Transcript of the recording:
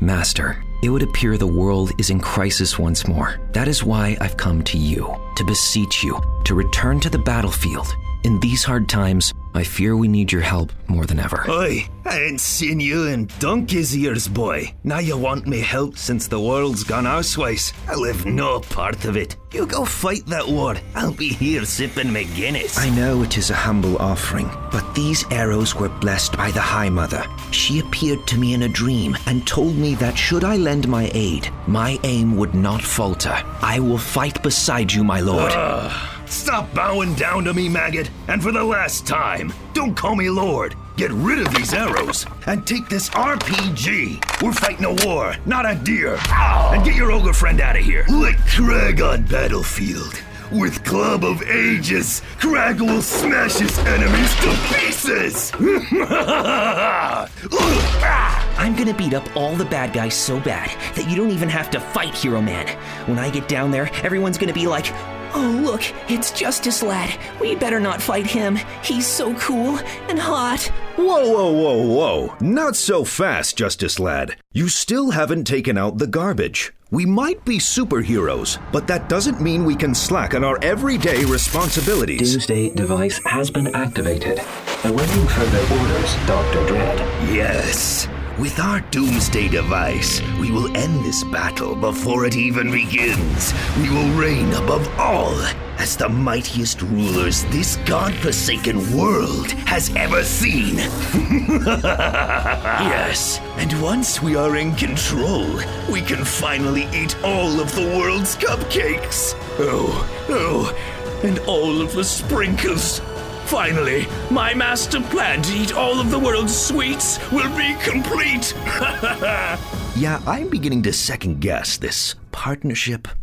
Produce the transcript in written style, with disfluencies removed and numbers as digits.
Master, it would appear the world is in crisis once more. That is why I've come to you, to beseech you, to return to the battlefield. In these hard times, I fear we need your help more than ever. Oi, I ain't seen you in donkey's ears, boy. Now you want me help since the world's gone arseways. I live no part of it. You go fight that war. I'll be here sipping my Guinness. I know it is a humble offering, but these arrows were blessed by the High Mother. She appeared to me in a dream and told me that should I lend my aid, my aim would not falter. I will fight beside you, my lord. Stop bowing down to me, maggot. And for the last time, don't call me lord. Get rid of these arrows and take this RPG. We're fighting a war, not a deer. And get your ogre friend out of here. Like Crag on battlefield. With Club of Ages, Crag will smash his enemies to pieces. I'm gonna beat up all the bad guys so bad that you don't even have to fight, Hero Man. When I get down there, everyone's gonna be like, "Oh, look, it's Justice Lad. We better not fight him. He's so cool and hot." Whoa. Not so fast, Justice Lad. You still haven't taken out the garbage. We might be superheroes, but that doesn't mean we can slack on our everyday responsibilities. Doomsday device has been activated. Awaiting further orders, Dr. Dread. Yes. With our Doomsday device, we will end this battle before it even begins. We will reign above all as the mightiest rulers this godforsaken world has ever seen. Yes, and once we are in control, we can finally eat all of the world's cupcakes. Oh, and all of the sprinkles. Finally, my master plan to eat all of the world's sweets will be complete. Yeah, I'm beginning to second guess this partnership